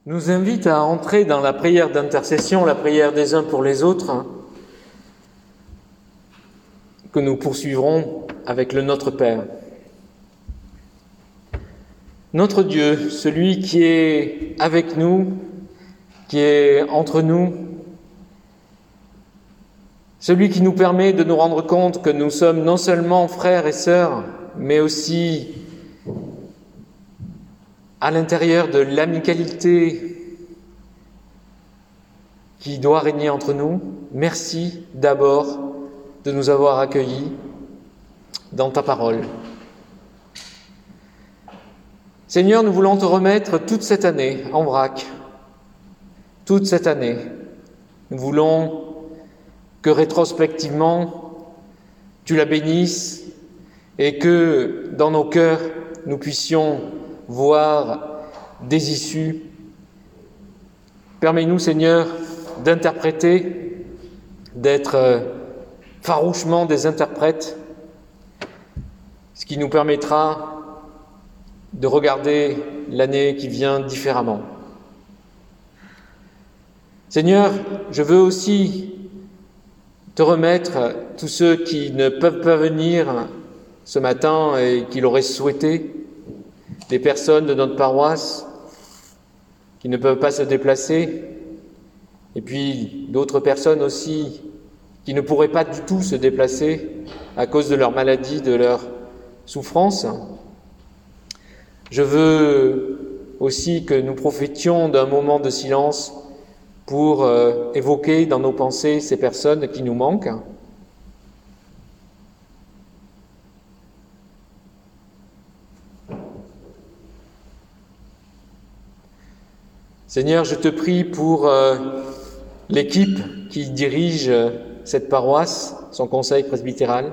nous invite à entrer dans la prière d'intercession, la prière des uns pour les autres, que nous poursuivrons avec le Notre Père. Notre Dieu, celui qui est avec nous, qui est entre nous, celui qui nous permet de nous rendre compte que nous sommes non seulement frères et sœurs, mais aussi à l'intérieur de l'amicalité qui doit régner entre nous. Merci d'abord de nous avoir accueillis dans ta parole. Seigneur, nous voulons te remettre toute cette année en vrac, toute cette année. Nous voulons que rétrospectivement, tu la bénisses et que dans nos cœurs, nous puissions voir des issues. Permets-nous, Seigneur, d'interpréter, d'être farouchement des interprètes, ce qui nous permettra de regarder l'année qui vient différemment. Seigneur, je veux aussi te remettre tous ceux qui ne peuvent pas venir ce matin et qui l'auraient souhaité, des personnes de notre paroisse qui ne peuvent pas se déplacer, et puis d'autres personnes aussi qui ne pourraient pas du tout se déplacer à cause de leur maladie, de leur souffrance. Je veux aussi que nous profitions d'un moment de silence pour évoquer dans nos pensées ces personnes qui nous manquent. Seigneur, je te prie pour l'équipe qui dirige cette paroisse, son conseil presbytéral,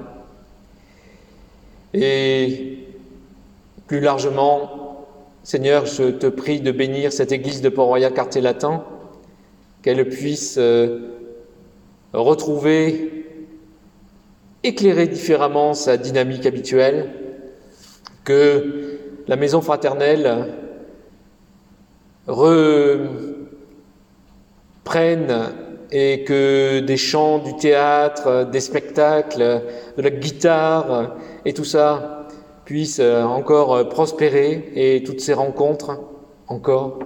et plus largement, Seigneur, je te prie de bénir cette église de Port-Royal Quartier-Latin, qu'elle puisse retrouver, éclairer différemment sa dynamique habituelle, que la maison fraternelle reprenne et que des chants, du théâtre, des spectacles, de la guitare et tout ça puissent encore prospérer et toutes ces rencontres encore.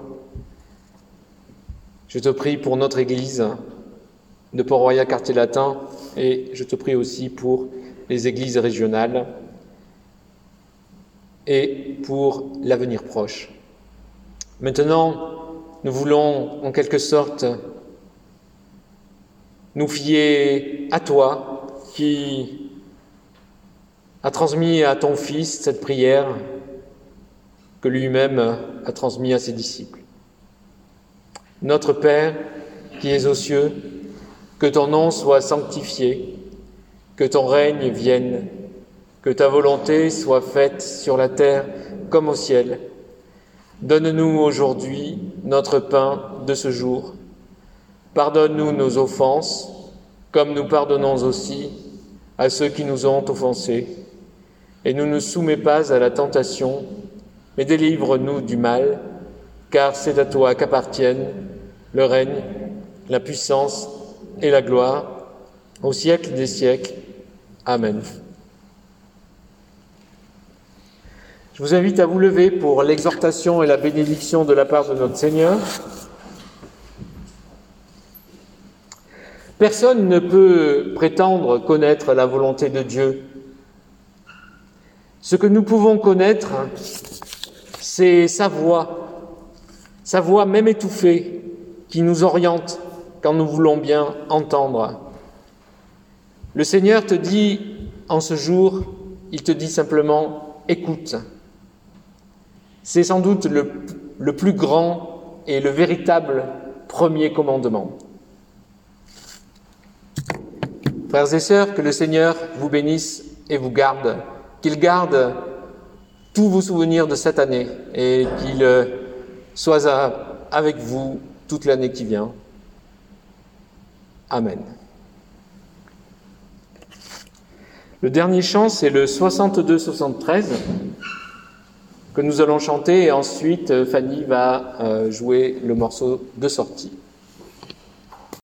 Je te prie pour notre Église de Port-Royal Quartier-Latin et je te prie aussi pour les églises régionales et pour l'avenir proche. Maintenant, nous voulons en quelque sorte nous fier à toi qui a transmis à ton Fils cette prière que lui-même a transmise à ses disciples. Notre Père, qui es aux cieux, que ton nom soit sanctifié, que ton règne vienne, que ta volonté soit faite sur la terre comme au ciel. Donne-nous aujourd'hui notre pain de ce jour. Pardonne-nous nos offenses, comme nous pardonnons aussi à ceux qui nous ont offensés. Et ne nous soumets pas à la tentation, mais délivre-nous du mal, car c'est à toi qu'appartiennent le règne, la puissance et la gloire, au siècle des siècles. Amen. Je vous invite à vous lever pour l'exhortation et la bénédiction de la part de notre Seigneur. Personne ne peut prétendre connaître la volonté de Dieu. Ce que nous pouvons connaître, c'est sa voix même étouffée, qui nous oriente quand nous voulons bien entendre. Le Seigneur te dit en ce jour, il te dit simplement « écoute ». C'est sans doute le plus grand et le véritable premier commandement. Frères et sœurs, que le Seigneur vous bénisse et vous garde, qu'il garde tous vos souvenirs de cette année et qu'il soit avec vous toute l'année qui vient. Amen. Le dernier chant, c'est le 62-73. que nous allons chanter et ensuite Fanny va jouer le morceau de sortie.